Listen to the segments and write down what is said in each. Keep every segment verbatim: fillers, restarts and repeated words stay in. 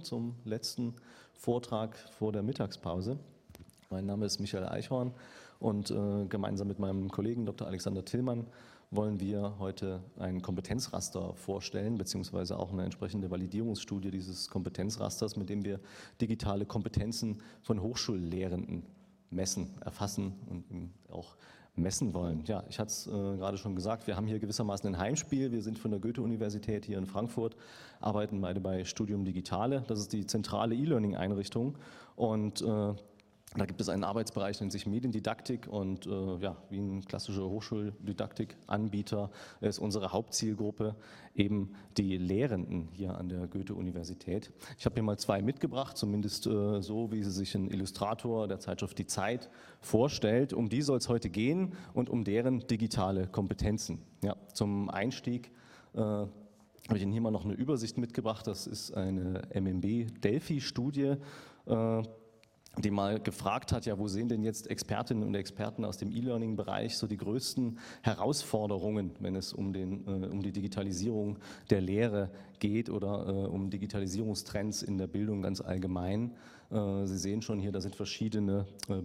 zum letzten Vortrag vor der Mittagspause. Mein Name ist Michael Eichhorn und äh, gemeinsam mit meinem Kollegen Doktor Alexander Tillmann wollen wir heute ein Kompetenzraster vorstellen, beziehungsweise auch eine entsprechende Validierungsstudie dieses Kompetenzrasters, mit dem wir digitale Kompetenzen von Hochschullehrenden messen, erfassen und auch messen wollen. Ja, ich hatte es äh, gerade schon gesagt, wir haben hier gewissermaßen ein Heimspiel. Wir sind von der Goethe-Universität hier in Frankfurt, arbeiten beide bei Studium Digitale. Das ist die zentrale E-Learning-Einrichtung und äh, da gibt es einen Arbeitsbereich, nennt sich Mediendidaktik und äh, ja, wie ein klassischer Hochschuldidaktik-Anbieter ist unsere Hauptzielgruppe eben die Lehrenden hier an der Goethe-Universität. Ich habe hier mal zwei mitgebracht, zumindest äh, so, wie sie sich ein Illustrator der Zeitschrift Die Zeit vorstellt. Um die soll es heute gehen und um deren digitale Kompetenzen. Ja, zum Einstieg äh, habe ich Ihnen hier mal noch eine Übersicht mitgebracht. Das ist eine M M B-Delphi-Studie, äh, die mal gefragt hat, ja, wo sehen denn jetzt Expertinnen und Experten aus dem E-Learning-Bereich so die größten Herausforderungen, wenn es um, den, äh, um die Digitalisierung der Lehre geht oder äh, um Digitalisierungstrends in der Bildung ganz allgemein. Äh, Sie sehen schon hier, da sind verschiedene äh,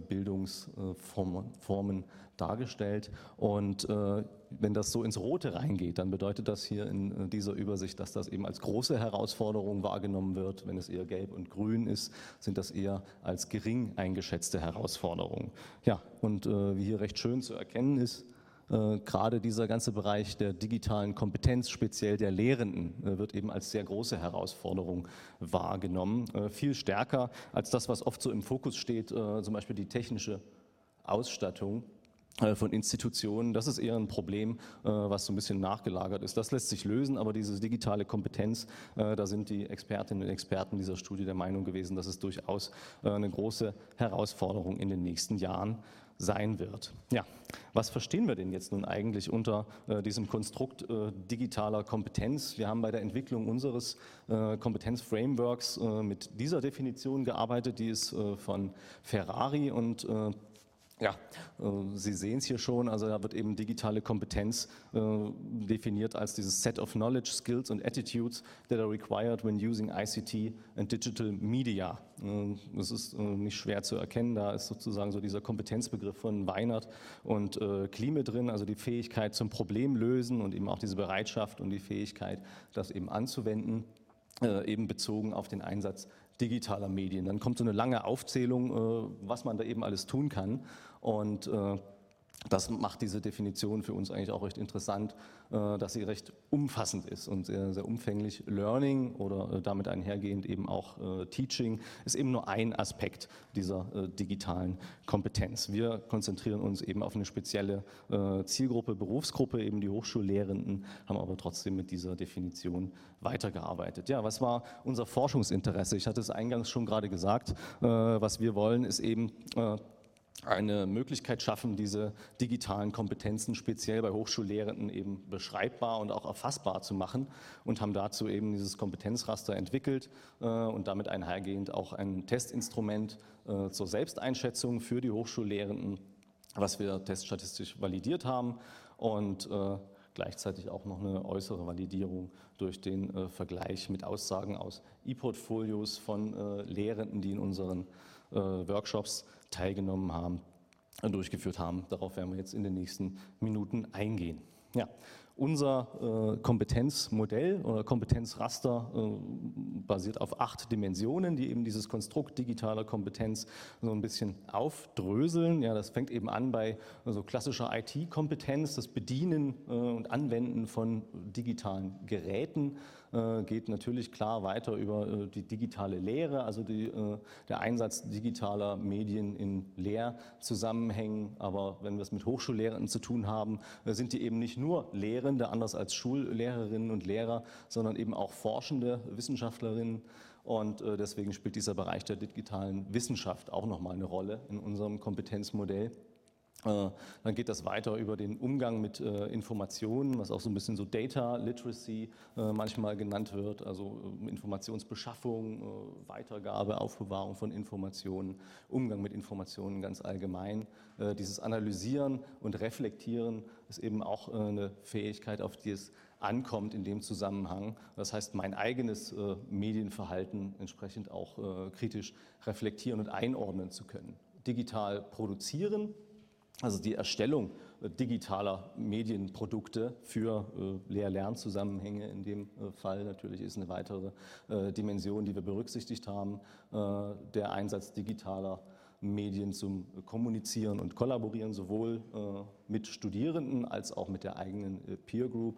Bildungsformen dargestellt und äh, wenn das so ins Rote reingeht, dann bedeutet das hier in dieser Übersicht, dass das eben als große Herausforderung wahrgenommen wird. Wenn es eher gelb und grün ist, sind das eher als gering eingeschätzte Herausforderungen. Ja, und äh, wie hier recht schön zu erkennen ist, äh, gerade dieser ganze Bereich der digitalen Kompetenz, speziell der Lehrenden, äh, wird eben als sehr große Herausforderung wahrgenommen. Äh, viel stärker als das, was oft so im Fokus steht, äh, zum Beispiel die technische Ausstattung von Institutionen. Das ist eher ein Problem, was so ein bisschen nachgelagert ist. Das lässt sich lösen, aber diese digitale Kompetenz, da sind die Expertinnen und Experten dieser Studie der Meinung gewesen, dass es durchaus eine große Herausforderung in den nächsten Jahren sein wird. Ja, was verstehen wir denn jetzt nun eigentlich unter äh, diesem Konstrukt äh, digitaler Kompetenz? Wir haben bei der Entwicklung unseres äh, Kompetenzframeworks äh, mit dieser Definition gearbeitet, die ist äh, von Ferrari und äh, Ja, Sie sehen es hier schon, also da wird eben digitale Kompetenz äh, definiert als dieses Set of Knowledge, Skills und Attitudes that are required when using I C T and Digital Media. Äh, das ist äh, nicht schwer zu erkennen, da ist sozusagen so dieser Kompetenzbegriff von Weinert und äh, Klime drin, also die Fähigkeit zum Problemlösen und eben auch diese Bereitschaft und die Fähigkeit, das eben anzuwenden, äh, eben bezogen auf den Einsatz digitaler Medien. Dann kommt so eine lange Aufzählung, was man da eben alles tun kann und das macht diese Definition für uns eigentlich auch recht interessant, dass sie recht umfassend ist und sehr, sehr umfänglich. Learning oder damit einhergehend eben auch Teaching ist eben nur ein Aspekt dieser digitalen Kompetenz. Wir konzentrieren uns eben auf eine spezielle Zielgruppe, Berufsgruppe, eben die Hochschullehrenden, haben aber trotzdem mit dieser Definition weitergearbeitet. Ja, was war unser Forschungsinteresse? Ich hatte es eingangs schon gerade gesagt, was wir wollen, ist eben eine Möglichkeit schaffen, diese digitalen Kompetenzen speziell bei Hochschullehrenden eben beschreibbar und auch erfassbar zu machen und haben dazu eben dieses Kompetenzraster entwickelt äh, und damit einhergehend auch ein Testinstrument äh, zur Selbsteinschätzung für die Hochschullehrenden, was wir teststatistisch validiert haben und äh, gleichzeitig auch noch eine äußere Validierung durch den äh, Vergleich mit Aussagen aus E-Portfolios von äh, Lehrenden, die in unseren äh, Workshops teilgenommen haben, äh, durchgeführt haben. Darauf werden wir jetzt in den nächsten Minuten eingehen. Ja, unser äh, Kompetenzmodell oder Kompetenzraster äh, basiert auf acht Dimensionen, die eben dieses Konstrukt digitaler Kompetenz so ein bisschen aufdröseln. Ja, das fängt eben an bei also klassischer I T-Kompetenz, das Bedienen äh, und Anwenden von digitalen Geräten, äh, geht natürlich klar weiter über äh, die digitale Lehre, also die, äh, der Einsatz digitaler Medien in Lehrzusammenhängen. Aber wenn wir es mit Hochschullehrenden zu tun haben, äh, sind die eben nicht nur Lehrende, anders als Schullehrerinnen und Lehrer, sondern eben auch forschende Wissenschaftlerinnen. Und äh, deswegen spielt dieser Bereich der digitalen Wissenschaft auch nochmal eine Rolle in unserem Kompetenzmodell. Dann geht das weiter über den Umgang mit äh, Informationen, was auch so ein bisschen so Data Literacy äh, manchmal genannt wird, also äh, Informationsbeschaffung, äh, Weitergabe, Aufbewahrung von Informationen, Umgang mit Informationen ganz allgemein. Äh, dieses Analysieren und Reflektieren ist eben auch äh, eine Fähigkeit, auf die es ankommt in dem Zusammenhang. Das heißt, mein eigenes äh, Medienverhalten entsprechend auch äh, kritisch reflektieren und einordnen zu können. Digital produzieren, also die Erstellung digitaler Medienprodukte für äh, Lehr-Lern-Zusammenhänge in dem äh, Fall natürlich ist eine weitere äh, Dimension, die wir berücksichtigt haben. Äh, der Einsatz digitaler Medien zum Kommunizieren und Kollaborieren, sowohl äh, mit Studierenden als auch mit der eigenen äh, Peer Group.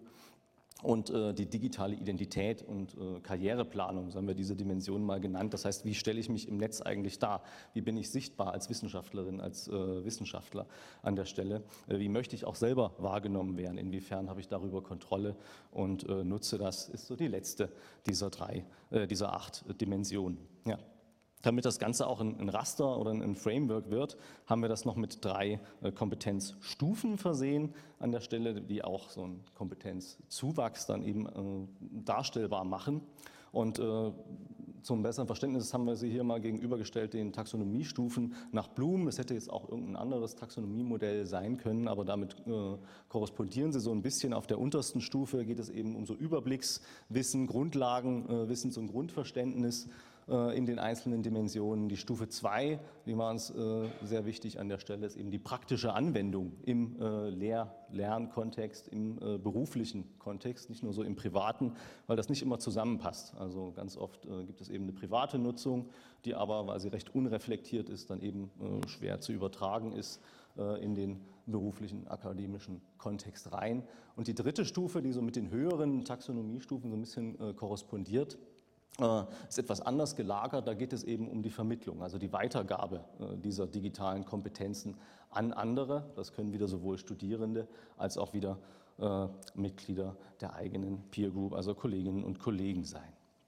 Und äh, die digitale Identität und äh, Karriereplanung, so haben wir diese Dimension mal genannt. Das heißt, wie stelle ich mich im Netz eigentlich dar? Wie bin ich sichtbar als Wissenschaftlerin, als äh, Wissenschaftler an der Stelle? Äh, wie möchte ich auch selber wahrgenommen werden? Inwiefern habe ich darüber Kontrolle und äh, nutze das? Ist so die letzte dieser drei, äh, dieser acht Dimensionen. Ja. Damit das Ganze auch ein Raster oder ein Framework wird, haben wir das noch mit drei Kompetenzstufen versehen an der Stelle, die auch so einen Kompetenzzuwachs dann eben äh, darstellbar machen. Und äh, zum besseren Verständnis haben wir sie hier mal gegenübergestellt den Taxonomiestufen nach Bloom. Es hätte jetzt auch irgendein anderes Taxonomiemodell sein können, aber damit äh, korrespondieren sie so ein bisschen. Auf der untersten Stufe geht es eben um so Überblickswissen, Grundlagenwissens- und Grundverständnis in den einzelnen Dimensionen. Die Stufe zwei, die war uns äh, sehr wichtig an der Stelle, ist eben die praktische Anwendung im äh, Lehr-Lernkontext, im äh, beruflichen Kontext, nicht nur so im privaten, weil das nicht immer zusammenpasst. Also ganz oft äh, gibt es eben eine private Nutzung, die aber, weil sie recht unreflektiert ist, dann eben äh, schwer zu übertragen ist äh, in den beruflichen, akademischen Kontext rein. Und die dritte Stufe, die so mit den höheren Taxonomiestufen so ein bisschen äh, korrespondiert, ist etwas anders gelagert, da geht es eben um die Vermittlung, also die Weitergabe dieser digitalen Kompetenzen an andere. Das können wieder sowohl Studierende als auch wieder äh, Mitglieder der eigenen Peer Group, also Kolleginnen und Kollegen sein.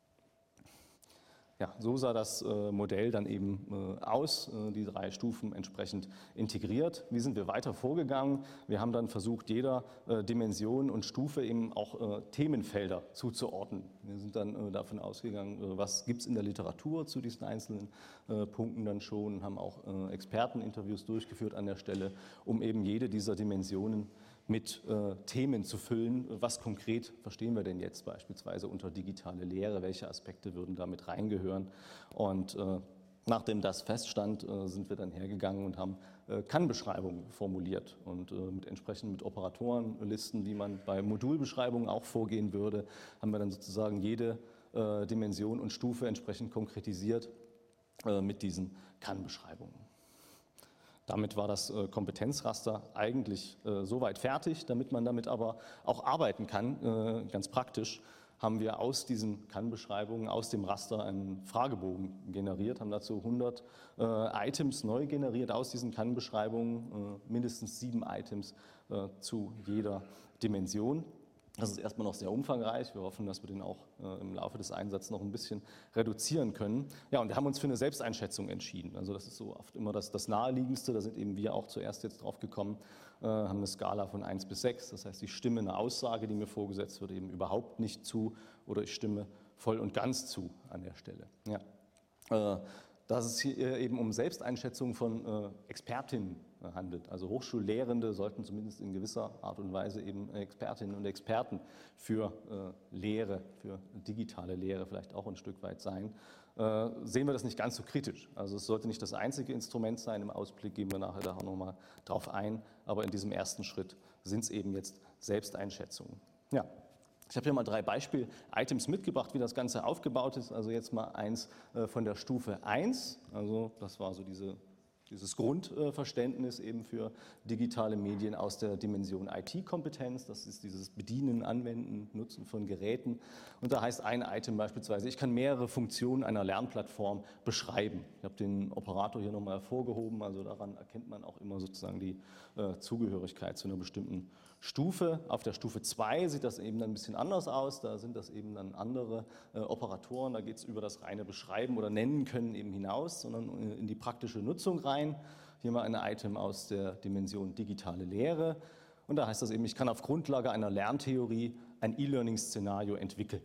Ja, so sah das äh, Modell dann eben äh, aus, äh, die drei Stufen entsprechend integriert. Wie sind wir weiter vorgegangen? Wir haben dann versucht, jeder äh, Dimension und Stufe eben auch äh, Themenfelder zuzuordnen. Wir sind dann äh, davon ausgegangen, äh, was gibt es in der Literatur zu diesen einzelnen äh, Punkten dann schon, haben auch äh, Experteninterviews durchgeführt an der Stelle, um eben jede dieser Dimensionen mit äh, Themen zu füllen. Was konkret verstehen wir denn jetzt beispielsweise unter digitale Lehre? Welche Aspekte würden da mit reingehören? Und äh, nachdem das feststand, äh, sind wir dann hergegangen und haben äh, Kann-Beschreibungen formuliert und äh, mit entsprechend mit Operatorenlisten, wie man bei Modulbeschreibungen auch vorgehen würde, haben wir dann sozusagen jede äh, Dimension und Stufe entsprechend konkretisiert äh, mit diesen Kann-Beschreibungen. Damit war das Kompetenzraster eigentlich soweit fertig. Damit man damit aber auch arbeiten kann, ganz praktisch, haben wir aus diesen Kann-Beschreibungen, aus dem Raster einen Fragebogen generiert, haben dazu hundert Items neu generiert aus diesen Kann-Beschreibungen, mindestens sieben Items zu jeder Dimension. Das ist erstmal noch sehr umfangreich. Wir hoffen, dass wir den auch äh, im Laufe des Einsatzes noch ein bisschen reduzieren können. Ja, und wir haben uns für eine Selbsteinschätzung entschieden. Also das ist so oft immer das, das Naheliegendste. Da sind eben wir auch zuerst jetzt drauf gekommen, äh, haben eine Skala von eins bis sechs. Das heißt, ich stimme eine Aussage, die mir vorgesetzt wird, eben überhaupt nicht zu oder ich stimme voll und ganz zu an der Stelle. Ja. Äh, dass es hier eben um Selbsteinschätzung von äh, Expertinnen handelt. Also Hochschullehrende sollten zumindest in gewisser Art und Weise eben Expertinnen und Experten für äh, Lehre, für digitale Lehre vielleicht auch ein Stück weit sein. Äh, sehen wir das nicht ganz so kritisch. Also es sollte nicht das einzige Instrument sein. Im Ausblick gehen wir nachher da auch nochmal drauf ein. Aber in diesem ersten Schritt sind es eben jetzt Selbsteinschätzungen. Ja. Ich habe hier mal drei Beispiel-Items mitgebracht, wie das Ganze aufgebaut ist. Also jetzt mal eins äh, von der Stufe eins. Also das war so diese, dieses Grundverständnis eben für digitale Medien aus der Dimension I T-Kompetenz. Das ist dieses Bedienen, Anwenden, Nutzen von Geräten. Und da heißt ein Item beispielsweise, ich kann mehrere Funktionen einer Lernplattform beschreiben. Ich habe den Operator hier nochmal hervorgehoben. Also daran erkennt man auch immer sozusagen die äh, Zugehörigkeit zu einer bestimmten Stufe. Auf der Stufe zwei sieht das eben dann ein bisschen anders aus. Da sind das eben dann andere äh, Operatoren. Da geht es über das reine Beschreiben oder Nennen können eben hinaus, sondern in die praktische Nutzung rein. hier mal ein Item aus der Dimension digitale Lehre. Und da heißt das eben, ich kann auf Grundlage einer Lerntheorie ein E-Learning-Szenario entwickeln.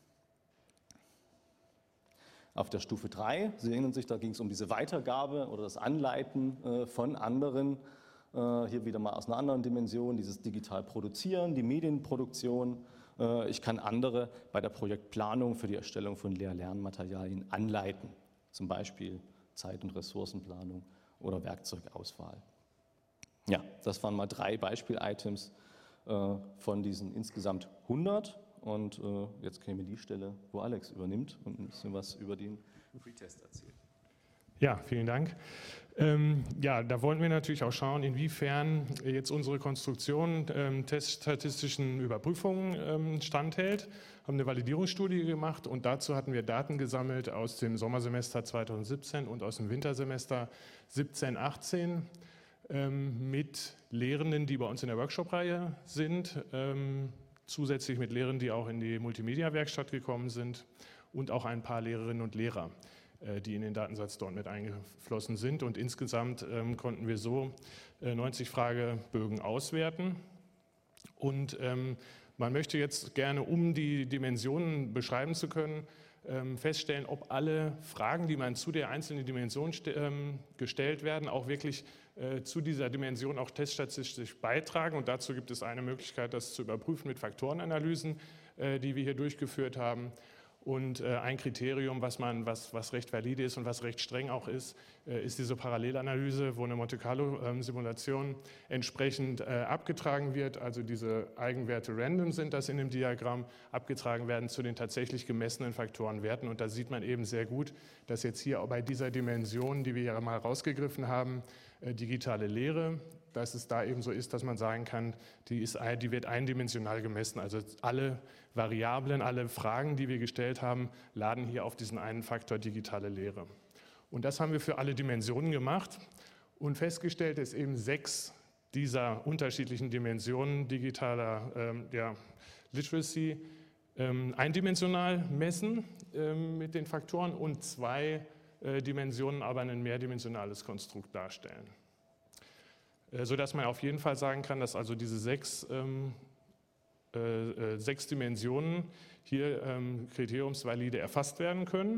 Auf der Stufe drei, Sie erinnern sich, da ging es um diese Weitergabe oder das Anleiten äh, von anderen. Äh, hier wieder mal aus einer anderen Dimension, dieses digital Produzieren, die Medienproduktion. Äh, ich kann andere bei der Projektplanung für die Erstellung von Lehr-Lernmaterialien anleiten. Zum Beispiel Zeit- und Ressourcenplanung oder Werkzeugauswahl. Ja, das waren mal drei Beispiel-Items äh, von diesen insgesamt hundert. Und äh, jetzt käme die Stelle, wo Alex übernimmt und ein bisschen was über den Pre-Test erzählt. Ja, vielen Dank. Ähm, ja, da wollen wir natürlich auch schauen, inwiefern jetzt unsere Konstruktion ähm, teststatistischen Überprüfungen ähm, standhält. Wir haben eine Validierungsstudie gemacht und dazu hatten wir Daten gesammelt aus dem Sommersemester zweitausendsiebzehn und aus dem Wintersemester siebzehn achtzehn ähm, mit Lehrenden, die bei uns in der Workshop-Reihe sind, ähm, zusätzlich mit Lehrern, die auch in die Multimedia-Werkstatt gekommen sind und auch ein paar Lehrerinnen und Lehrer, äh, die in den Datensatz dort mit eingeflossen sind. Und insgesamt ähm, konnten wir so äh, neunzig Fragebögen auswerten. Und ähm, man möchte jetzt gerne, um die Dimensionen beschreiben zu können, ähm, feststellen, ob alle Fragen, die man zu der einzelnen Dimension ähm, gestellt werden, auch wirklich äh, zu dieser Dimension auch teststatistisch beitragen. Und dazu gibt es eine Möglichkeit, das zu überprüfen mit Faktorenanalysen, äh, die wir hier durchgeführt haben. Und äh, ein Kriterium, was, man, was, was recht valide ist und was recht streng auch ist, äh, ist diese Parallelanalyse, wo eine Monte-Carlo-Simulation ähm, entsprechend äh, abgetragen wird. Also diese Eigenwerte random sind das in dem Diagramm, abgetragen werden zu den tatsächlich gemessenen Faktorenwerten. Und da sieht man eben sehr gut, dass jetzt hier auch bei dieser Dimension, die wir ja mal rausgegriffen haben, äh, digitale Lehre, dass es da eben so ist, dass man sagen kann, die, ist, die wird eindimensional gemessen. Also alle Variablen, alle Fragen, die wir gestellt haben, laden hier auf diesen einen Faktor digitale Lehre. Und das haben wir für alle Dimensionen gemacht und festgestellt, dass eben sechs dieser unterschiedlichen Dimensionen digitaler ähm, ja, Literacy ähm, eindimensional messen ähm, mit den Faktoren und zwei äh, Dimensionen aber ein mehrdimensionales Konstrukt darstellen. Sodass man auf jeden Fall sagen kann, dass also diese sechs, ähm, äh, sechs Dimensionen hier ähm, kriteriumsvalide erfasst werden können.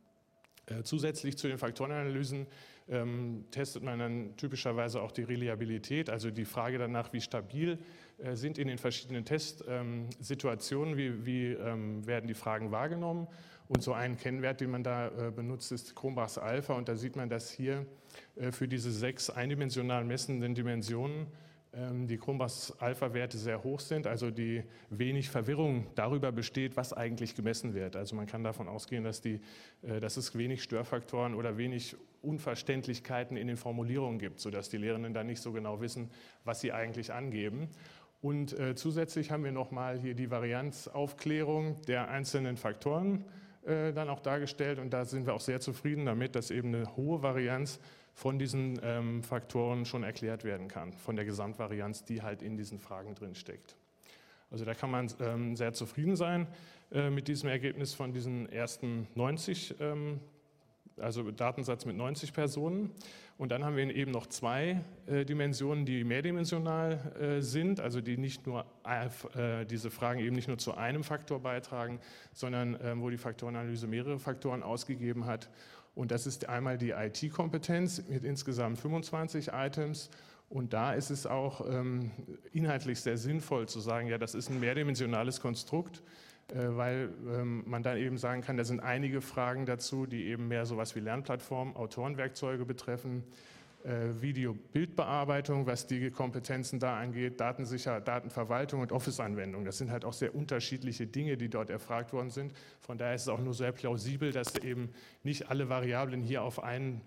Äh, zusätzlich zu den Faktorenanalysen ähm, testet man dann typischerweise auch die Reliabilität, also die Frage danach, wie stabil äh, sind in den verschiedenen Testsituationen, wie, wie ähm, werden die Fragen wahrgenommen. Und so ein Kennwert, den man da äh, benutzt, ist Cronbachs Alpha. Und da sieht man, dass hier äh, für diese sechs eindimensional messenden Dimensionen ähm, die Cronbachs Alpha-Werte sehr hoch sind, also die wenig Verwirrung darüber besteht, was eigentlich gemessen wird. Also man kann davon ausgehen, dass, die, äh, dass es wenig Störfaktoren oder wenig Unverständlichkeiten in den Formulierungen gibt, sodass die Lehrenden dann nicht so genau wissen, was sie eigentlich angeben. Und äh, zusätzlich haben wir nochmal hier die Varianzaufklärung der einzelnen Faktoren dann auch dargestellt und da sind wir auch sehr zufrieden damit, dass eben eine hohe Varianz von diesen ähm, Faktoren schon erklärt werden kann, von der Gesamtvarianz, die halt in diesen Fragen drin steckt. Also da kann man ähm, sehr zufrieden sein äh, mit diesem Ergebnis von diesen ersten neunzig, ähm, also Datensatz mit neunzig Personen. Und dann haben wir eben noch zwei äh, Dimensionen, die mehrdimensional äh, sind, also die nicht nur äh, diese Fragen eben nicht nur zu einem Faktor beitragen, sondern äh, wo die Faktorenanalyse mehrere Faktoren ausgegeben hat. Und das ist einmal die I T-Kompetenz mit insgesamt fünfundzwanzig Items. Und da ist es auch ähm, inhaltlich sehr sinnvoll zu sagen, ja, das ist ein mehrdimensionales Konstrukt, weil ähm, man dann eben sagen kann, da sind einige Fragen dazu, die eben mehr sowas wie Lernplattformen, Autorenwerkzeuge betreffen, äh, Video-Bildbearbeitung, was die Kompetenzen da angeht, Datensicherheit, Datenverwaltung und Office-Anwendung. Das sind halt auch sehr unterschiedliche Dinge, die dort erfragt worden sind. Von daher ist es auch nur sehr plausibel, dass eben nicht alle Variablen hier auf einen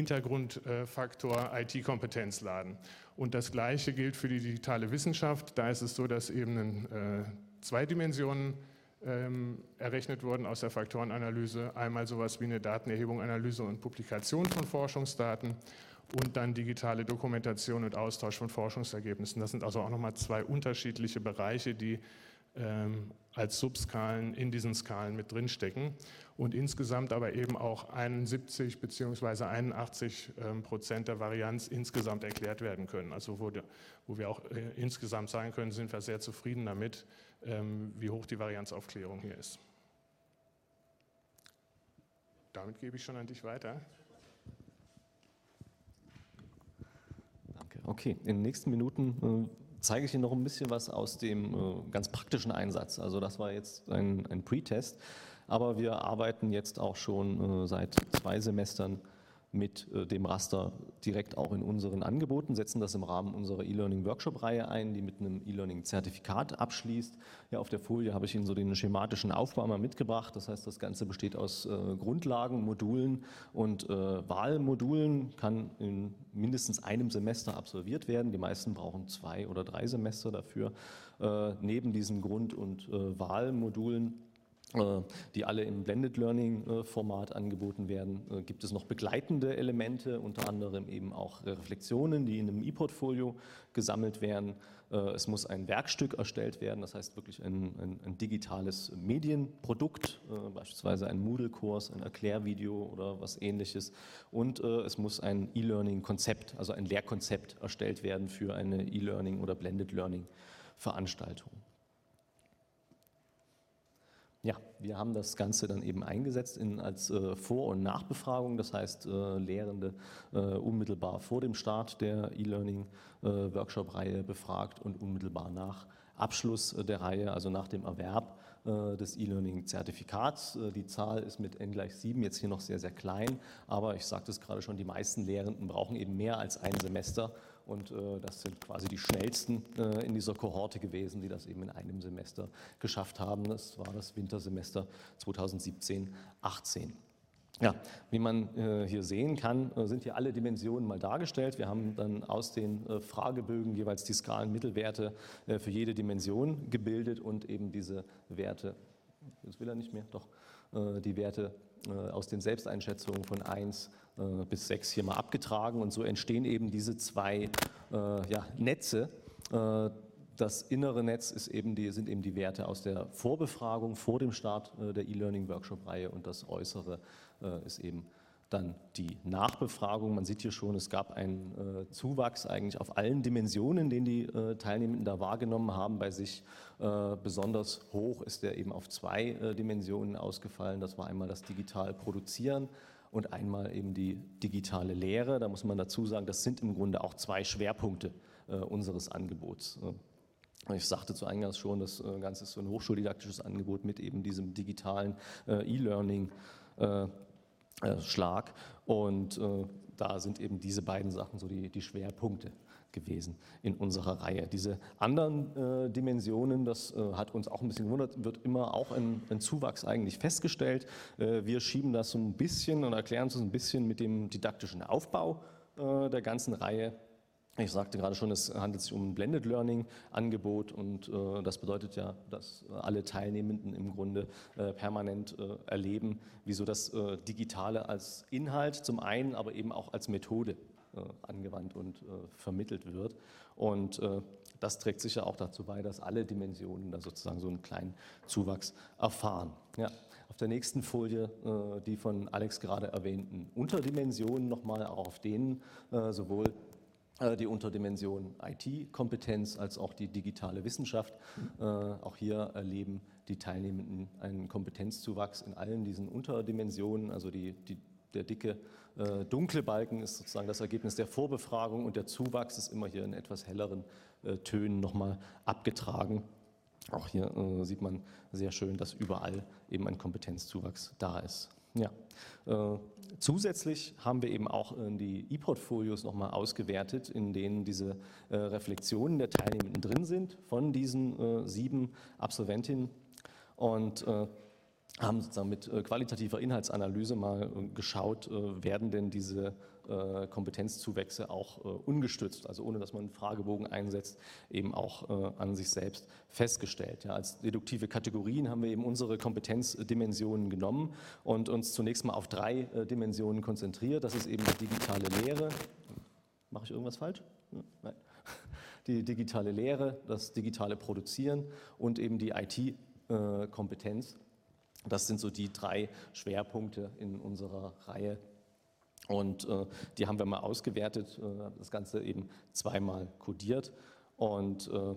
Hintergrundfaktor I T-Kompetenz laden. Und das Gleiche gilt für die digitale Wissenschaft. Da ist es so, dass eben in, äh, zwei Dimensionen Ähm, errechnet wurden aus der Faktorenanalyse. Einmal sowas wie eine Datenerhebung, Analyse und Publikation von Forschungsdaten und dann digitale Dokumentation und Austausch von Forschungsergebnissen. Das sind also auch nochmal zwei unterschiedliche Bereiche, die ähm, als Subskalen in diesen Skalen mit drinstecken und insgesamt aber eben auch einundsiebzig bzw. einundachtzig Prozent der Varianz insgesamt erklärt werden können. Also wo, de, wo wir auch äh, insgesamt sagen können, sind wir sehr zufrieden damit, ähm, wie hoch die Varianzaufklärung hier ist. Damit gebe ich schon an dich weiter. Danke. Okay, in den nächsten Minuten äh, zeige ich Ihnen noch ein bisschen was aus dem äh, ganz praktischen Einsatz. Also das war jetzt ein, ein Pre-Test, aber wir arbeiten jetzt auch schon äh, seit zwei Semestern mit äh, dem Raster direkt auch in unseren Angeboten, setzen das im Rahmen unserer E-Learning-Workshop-Reihe ein, die mit einem E-Learning-Zertifikat abschließt. Ja, auf der Folie habe ich Ihnen so den schematischen Aufbau mal mitgebracht. Das heißt, das Ganze besteht aus äh, Grundlagen, Modulen und äh, Wahlmodulen, kann in mindestens einem Semester absolviert werden. Die meisten brauchen zwei oder drei Semester dafür. Äh, neben diesen Grund- und äh, Wahlmodulen, die alle im Blended Learning Format angeboten werden, gibt es noch begleitende Elemente, unter anderem eben auch Reflexionen, die in einem E-Portfolio gesammelt werden. Es muss ein Werkstück erstellt werden, das heißt wirklich ein, ein, ein digitales Medienprodukt, beispielsweise ein Moodle-Kurs, ein Erklärvideo oder was Ähnliches. Und es muss ein E-Learning-Konzept, also ein Lehrkonzept erstellt werden für eine E-Learning oder Blended Learning Veranstaltung. Ja, wir haben das Ganze dann eben eingesetzt in, als äh, Vor- und Nachbefragung, das heißt äh, Lehrende äh, unmittelbar vor dem Start der E-Learning-Workshop-Reihe befragt und unmittelbar nach Abschluss der Reihe, also nach dem Erwerb äh, des E-Learning-Zertifikats. Äh, die Zahl ist mit n gleich sieben jetzt hier noch sehr, sehr klein, aber ich sagte es gerade schon, die meisten Lehrenden brauchen eben mehr als ein Semester. Und äh, das sind quasi die schnellsten äh, in dieser Kohorte gewesen, die das eben in einem Semester geschafft haben. Das war das Wintersemester zweitausendsiebzehn achtzehn. Ja, wie man äh, hier sehen kann, äh, sind hier alle Dimensionen mal dargestellt. Wir haben dann aus den äh, Fragebögen jeweils die Skalenmittelwerte äh, für jede Dimension gebildet und eben diese Werte, jetzt will er nicht mehr, doch, äh, die Werte äh, aus den Selbsteinschätzungen von eins bis sechs hier mal abgetragen und so entstehen eben diese zwei äh, ja, Netze. Äh, das innere Netz ist eben die, sind eben die Werte aus der Vorbefragung vor dem Start äh, der E-Learning-Workshop-Reihe und das äußere äh, ist eben dann die Nachbefragung. Man sieht hier schon, es gab einen äh, Zuwachs eigentlich auf allen Dimensionen, den die äh, Teilnehmenden da wahrgenommen haben bei sich. Äh, besonders hoch ist der eben auf zwei äh, Dimensionen ausgefallen. Das war einmal das digital Produzieren und einmal eben die digitale Lehre. Da muss man dazu sagen, das sind im Grunde auch zwei Schwerpunkte äh, unseres Angebots. Ich sagte zu Eingangs schon, das äh, Ganze ist so ein hochschuldidaktisches Angebot mit eben diesem digitalen äh, E-Learning-Schlag. Äh, und äh, da sind eben diese beiden Sachen so die, die Schwerpunkte gewesen in unserer Reihe. Diese anderen äh, Dimensionen, das äh, hat uns auch ein bisschen gewundert, wird immer auch ein, ein Zuwachs eigentlich festgestellt. Äh, wir schieben das so ein bisschen und erklären es ein bisschen mit dem didaktischen Aufbau äh, der ganzen Reihe. Ich sagte gerade schon, es handelt sich um ein Blended Learning Angebot und äh, das bedeutet ja, dass alle Teilnehmenden im Grunde äh, permanent äh, erleben, wieso das äh, Digitale als Inhalt zum einen, aber eben auch als Methode Äh, angewandt und äh, vermittelt wird. Und äh, das trägt sicher auch dazu bei, dass alle Dimensionen da sozusagen so einen kleinen Zuwachs erfahren. Ja, auf der nächsten Folie äh, die von Alex gerade erwähnten Unterdimensionen nochmal, auch auf denen äh, sowohl äh, die Unterdimension I T-Kompetenz als auch die digitale Wissenschaft. Äh, auch hier erleben die Teilnehmenden einen Kompetenzzuwachs in allen diesen Unterdimensionen, also die, die Der dicke, äh, dunkle Balken ist sozusagen das Ergebnis der Vorbefragung und der Zuwachs ist immer hier in etwas helleren äh, Tönen nochmal abgetragen. Auch hier äh, sieht man sehr schön, dass überall eben ein Kompetenzzuwachs da ist. Ja. Äh, zusätzlich haben wir eben auch äh, die E-Portfolios nochmal ausgewertet, in denen diese äh, Reflexionen der Teilnehmenden drin sind von diesen äh, sieben Absolventinnen und äh, haben sozusagen mit äh, qualitativer Inhaltsanalyse mal äh, geschaut, äh, werden denn diese äh, Kompetenzzuwächse auch äh, ungestützt, also ohne dass man einen Fragebogen einsetzt, eben auch äh, an sich selbst festgestellt. Ja, als deduktive Kategorien haben wir eben unsere Kompetenzdimensionen genommen und uns zunächst mal auf drei äh, Dimensionen konzentriert. Das ist eben die digitale Lehre. Mache ich irgendwas falsch? Nein. die digitale Lehre, das digitale Produzieren und eben die I T-Kompetenz. Das sind so die drei Schwerpunkte in unserer Reihe. Und äh, die haben wir mal ausgewertet, äh, das Ganze eben zweimal kodiert und äh,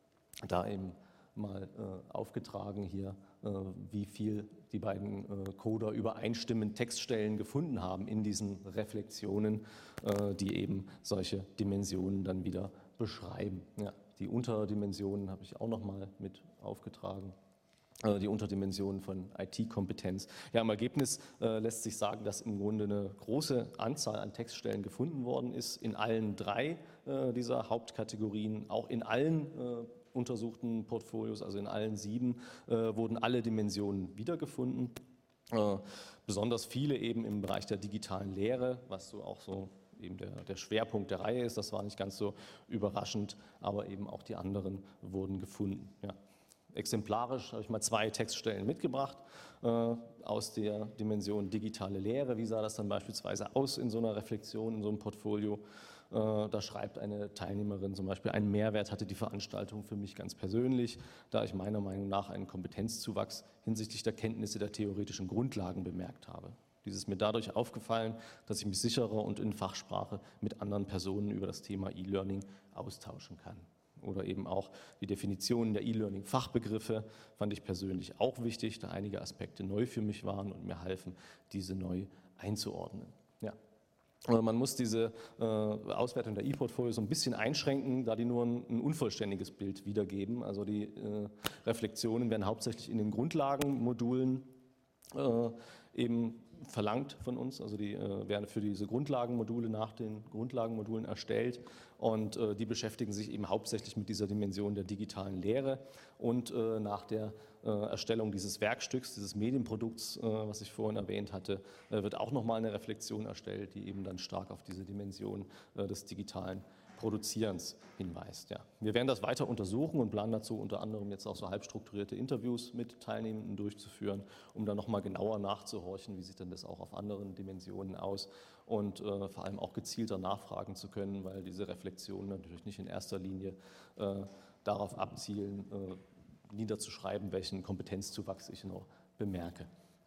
da eben mal äh, aufgetragen hier, äh, wie viel die beiden äh, Coder übereinstimmend Textstellen gefunden haben in diesen Reflexionen, äh, die eben solche Dimensionen dann wieder beschreiben. Ja, die Unterdimensionen habe ich auch noch mal mit aufgetragen. Die Unterdimensionen von I T-Kompetenz. Ja, im Ergebnis äh, lässt sich sagen, dass im Grunde eine große Anzahl an Textstellen gefunden worden ist, in allen drei äh, dieser Hauptkategorien, auch in allen äh, untersuchten Portfolios, also in allen sieben, äh, wurden alle Dimensionen wiedergefunden. Äh, besonders viele eben im Bereich der digitalen Lehre, was so auch so eben der, der Schwerpunkt der Reihe ist. Das war nicht ganz so überraschend, aber eben auch die anderen wurden gefunden. Ja. Exemplarisch habe ich mal zwei Textstellen mitgebracht äh, aus der Dimension digitale Lehre. Wie sah das dann beispielsweise aus in so einer Reflexion, in so einem Portfolio? Äh, da schreibt eine Teilnehmerin zum Beispiel, einen Mehrwert hatte die Veranstaltung für mich ganz persönlich, da ich meiner Meinung nach einen Kompetenzzuwachs hinsichtlich der Kenntnisse der theoretischen Grundlagen bemerkt habe. Dies ist mir dadurch aufgefallen, dass ich mich sicherer und in Fachsprache mit anderen Personen über das Thema E-Learning austauschen kann. Oder eben auch die Definitionen der E-Learning-Fachbegriffe fand ich persönlich auch wichtig, da einige Aspekte neu für mich waren und mir halfen, diese neu einzuordnen. Ja. Man muss diese äh, Auswertung der E-Portfolios so ein bisschen einschränken, da die nur ein, ein unvollständiges Bild wiedergeben. Also die äh, Reflexionen werden hauptsächlich in den Grundlagenmodulen äh, eben verlangt von uns, also die äh, werden für diese Grundlagenmodule nach den Grundlagenmodulen erstellt und äh, die beschäftigen sich eben hauptsächlich mit dieser Dimension der digitalen Lehre und äh, nach der äh, Erstellung dieses Werkstücks, dieses Medienprodukts, äh, was ich vorhin erwähnt hatte, äh, wird auch nochmal eine Reflexion erstellt, die eben dann stark auf diese Dimension äh, des digitalen Produzierens hinweist. Ja. Wir werden das weiter untersuchen und planen dazu unter anderem jetzt auch so halbstrukturierte Interviews mit Teilnehmenden durchzuführen, um dann nochmal genauer nachzuhorchen, wie sieht denn das auch auf anderen Dimensionen aus und äh, vor allem auch gezielter nachfragen zu können, weil diese Reflexionen natürlich nicht in erster Linie äh, darauf abzielen, äh, niederzuschreiben, welchen Kompetenzzuwachs ich noch bemerke.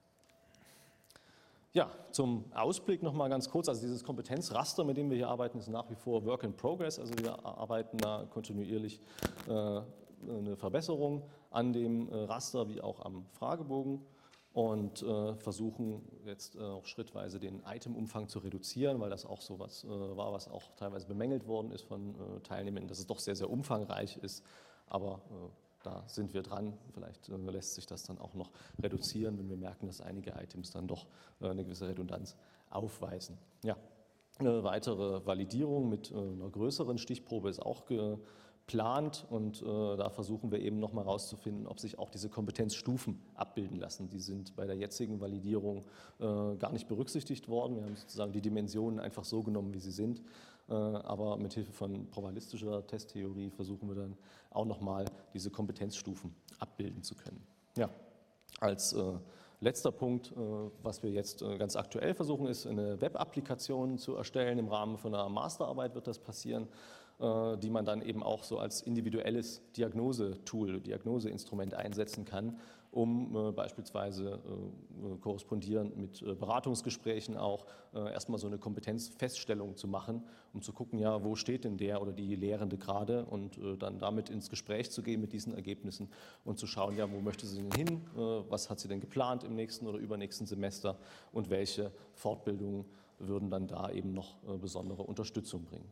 Ja, zum Ausblick noch mal ganz kurz, also dieses Kompetenzraster, mit dem wir hier arbeiten, ist nach wie vor Work in Progress, also wir arbeiten da kontinuierlich äh, eine Verbesserung an dem äh, Raster wie auch am Fragebogen und äh, versuchen jetzt äh, auch schrittweise den Itemumfang zu reduzieren, weil das auch so was äh, war, was auch teilweise bemängelt worden ist von äh, Teilnehmern, dass es doch sehr, sehr umfangreich ist, aber äh, da sind wir dran. Vielleicht äh, lässt sich das dann auch noch reduzieren, wenn wir merken, dass einige Items dann doch äh, eine gewisse Redundanz aufweisen. Ja. Eine weitere Validierung mit äh, einer größeren Stichprobe ist auch geplant und äh, da versuchen wir eben nochmal herauszufinden, ob sich auch diese Kompetenzstufen abbilden lassen. Die sind bei der jetzigen Validierung äh, gar nicht berücksichtigt worden. Wir haben sozusagen die Dimensionen einfach so genommen, wie sie sind. Aber mit Hilfe von probabilistischer Testtheorie versuchen wir dann auch nochmal diese Kompetenzstufen abbilden zu können. Ja, als äh, letzter Punkt, äh, was wir jetzt äh, ganz aktuell versuchen, ist eine Web-Applikation zu erstellen. Im Rahmen von einer Masterarbeit wird das passieren, äh, die man dann eben auch so als individuelles Diagnosetool, Diagnoseinstrument einsetzen kann, um äh, beispielsweise äh, korrespondierend mit äh, Beratungsgesprächen auch äh, erstmal so eine Kompetenzfeststellung zu machen, um zu gucken, ja, wo steht denn der oder die Lehrende gerade und äh, dann damit ins Gespräch zu gehen mit diesen Ergebnissen und zu schauen, ja, wo möchte sie denn hin, äh, was hat sie denn geplant im nächsten oder übernächsten Semester und welche Fortbildungen würden dann da eben noch äh, besondere Unterstützung bringen.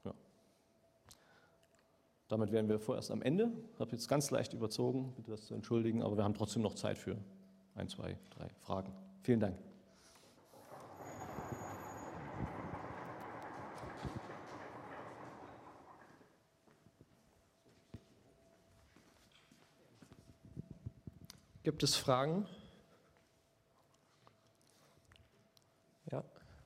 Damit wären wir vorerst am Ende. Ich habe jetzt ganz leicht überzogen, bitte das zu entschuldigen, aber wir haben trotzdem noch Zeit für ein, zwei, drei Fragen. Vielen Dank. Gibt es Fragen? Ja.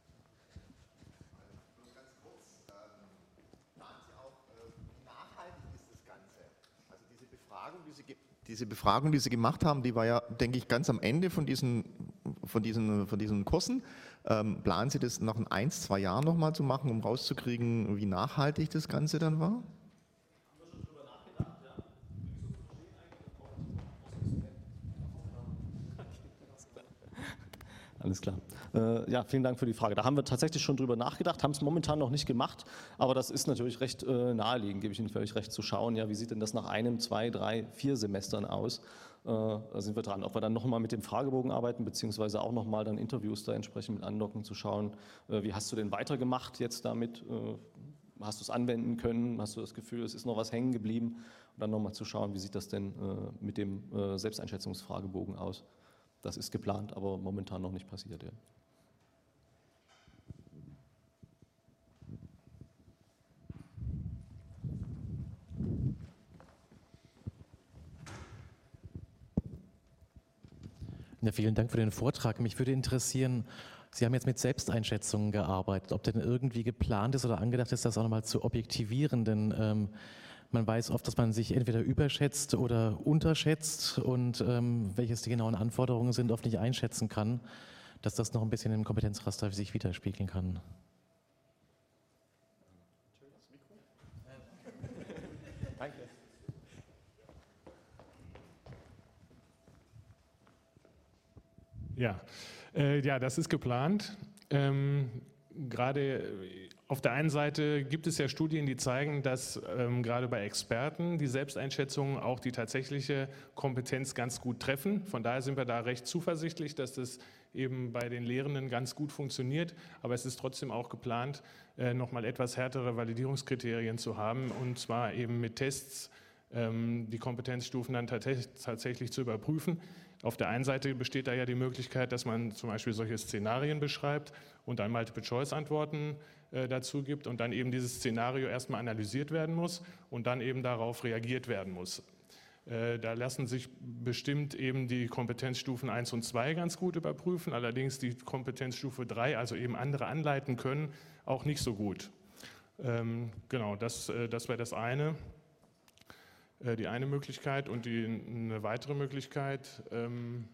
Diese Befragung, die Sie gemacht haben, die war ja, denke ich, ganz am Ende von diesen, von diesen, von diesen Kursen. Ähm, planen Sie das nach ein, zwei Jahren nochmal zu machen, um rauszukriegen, wie nachhaltig das Ganze dann war? Alles klar. Äh, ja, vielen Dank für die Frage. Da haben wir tatsächlich schon drüber nachgedacht, haben es momentan noch nicht gemacht, aber das ist natürlich recht äh, naheliegend, gebe ich Ihnen völlig recht, zu schauen, ja, wie sieht denn das nach einem, zwei, drei, vier Semestern aus? Äh, da sind wir dran. Ob wir dann nochmal mit dem Fragebogen arbeiten, beziehungsweise auch nochmal dann Interviews da entsprechend mit andocken, zu schauen, äh, wie hast du denn weitergemacht jetzt damit? Äh, hast du es anwenden können? Hast du das Gefühl, es ist noch was hängen geblieben? Und dann nochmal zu schauen, wie sieht das denn äh, mit dem äh, Selbsteinschätzungsfragebogen aus? Das ist geplant, aber momentan noch nicht passiert. Ja. Ja, vielen Dank für den Vortrag. Mich würde interessieren, Sie haben jetzt mit Selbsteinschätzungen gearbeitet, ob denn irgendwie geplant ist oder angedacht ist, das auch nochmal zu objektivieren, denn ähm, man weiß oft, dass man sich entweder überschätzt oder unterschätzt und ähm, welches die genauen Anforderungen sind, oft nicht einschätzen kann, dass das noch ein bisschen im Kompetenzraster sich widerspiegeln kann. Danke. Ja, äh, ja, das ist geplant. Ähm, gerade auf der einen Seite gibt es ja Studien, die zeigen, dass ähm, gerade bei Experten die Selbsteinschätzungen auch die tatsächliche Kompetenz ganz gut treffen. Von daher sind wir da recht zuversichtlich, dass das eben bei den Lehrenden ganz gut funktioniert. Aber es ist trotzdem auch geplant, äh, nochmal etwas härtere Validierungskriterien zu haben, und zwar eben mit Tests ähm, die Kompetenzstufen dann tats- tatsächlich zu überprüfen. Auf der einen Seite besteht da ja die Möglichkeit, dass man zum Beispiel solche Szenarien beschreibt und dann Multiple-Choice-Antworten äh, dazu gibt und dann eben dieses Szenario erstmal analysiert werden muss und dann eben darauf reagiert werden muss. Äh, da lassen sich bestimmt eben die Kompetenzstufen eins und zwei ganz gut überprüfen, allerdings die Kompetenzstufe drei, also eben andere anleiten können, auch nicht so gut. Ähm, genau, das, äh, das wäre das eine. Die eine Möglichkeit, und die, eine weitere Möglichkeit ähm,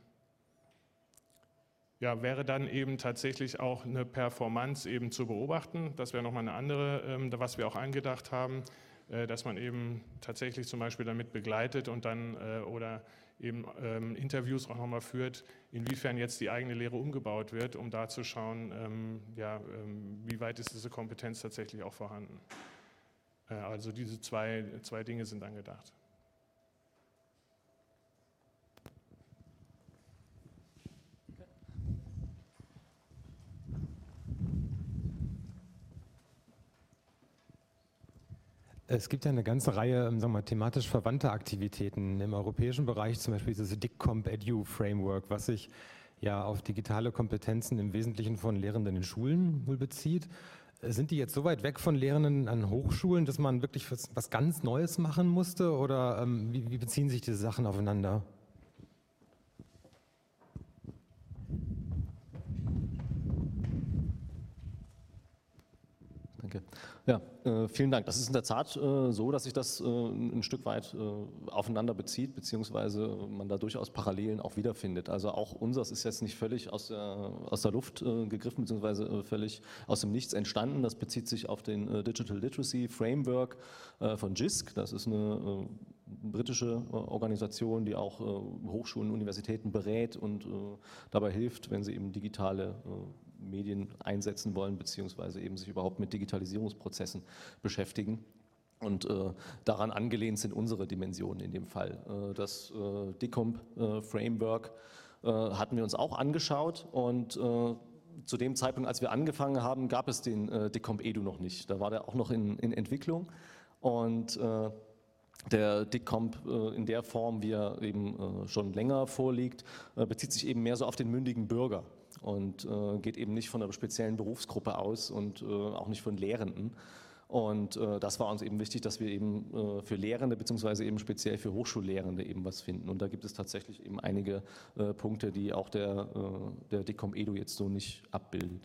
ja, wäre dann eben tatsächlich auch eine Performance eben zu beobachten. Das wäre nochmal eine andere, ähm, was wir auch angedacht haben, äh, dass man eben tatsächlich zum Beispiel damit begleitet und dann äh, oder eben ähm, Interviews auch nochmal führt, inwiefern jetzt die eigene Lehre umgebaut wird, um da zu schauen, ähm, ja, ähm, wie weit ist diese Kompetenz tatsächlich auch vorhanden. Also diese zwei, zwei Dinge sind angedacht. Es gibt ja eine ganze Reihe sagen wir mal, thematisch verwandter Aktivitäten im europäischen Bereich, zum Beispiel dieses DICCOMP Edu Framework, was sich ja auf digitale Kompetenzen im Wesentlichen von Lehrenden in Schulen wohl bezieht. Sind die jetzt so weit weg von Lehrenden an Hochschulen, dass man wirklich was, was ganz Neues machen musste, oder ähm, wie, wie beziehen sich diese Sachen aufeinander? Danke. Ja, äh, vielen Dank. Das ist in der Tat äh, so, dass sich das äh, ein Stück weit äh, aufeinander bezieht, beziehungsweise man da durchaus Parallelen auch wiederfindet. Also auch unseres ist jetzt nicht völlig aus der, aus der Luft äh, gegriffen, beziehungsweise äh, völlig aus dem Nichts entstanden. Das bezieht sich auf den äh, Digital Literacy Framework äh, von J I S C. Das ist eine äh, britische äh, Organisation, die auch äh, Hochschulen und Universitäten berät und äh, dabei hilft, wenn sie eben digitale äh, Medien einsetzen wollen, beziehungsweise eben sich überhaupt mit Digitalisierungsprozessen beschäftigen. Und äh, daran angelehnt sind unsere Dimensionen in dem Fall. Äh, das äh, DICCOMP-Framework äh, hatten wir uns auch angeschaut, und äh, zu dem Zeitpunkt, als wir angefangen haben, gab es den äh, DICCOMP Edu noch nicht. Da war der auch noch in, in Entwicklung, und äh, der DICCOMP äh, in der Form, wie er eben äh, schon länger vorliegt, äh, bezieht sich eben mehr so auf den mündigen Bürger und äh, geht eben nicht von einer speziellen Berufsgruppe aus und äh, auch nicht von Lehrenden. Und äh, das war uns eben wichtig, dass wir eben äh, für Lehrende beziehungsweise eben speziell für Hochschullehrende eben was finden. Und da gibt es tatsächlich eben einige äh, Punkte, die auch der, äh, der DICCOMP Edu jetzt so nicht abbildet.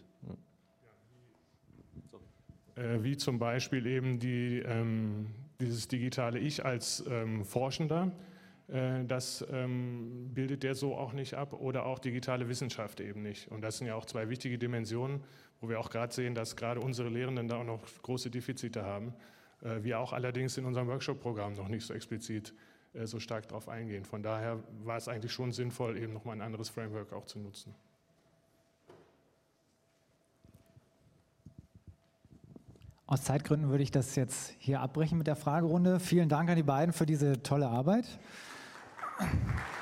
Ja. Äh, wie zum Beispiel eben die, ähm, dieses digitale Ich als ähm, Forschender. Das ähm, bildet der so auch nicht ab, oder auch digitale Wissenschaft eben nicht. Und das sind ja auch zwei wichtige Dimensionen, wo wir auch gerade sehen, dass gerade unsere Lehrenden da auch noch große Defizite haben. Äh, wir auch allerdings in unserem Workshop-Programm noch nicht so explizit äh, so stark darauf eingehen. Von daher war es eigentlich schon sinnvoll, eben nochmal ein anderes Framework auch zu nutzen. Aus Zeitgründen würde ich das jetzt hier abbrechen mit der Fragerunde. Vielen Dank an die beiden für diese tolle Arbeit. Applaus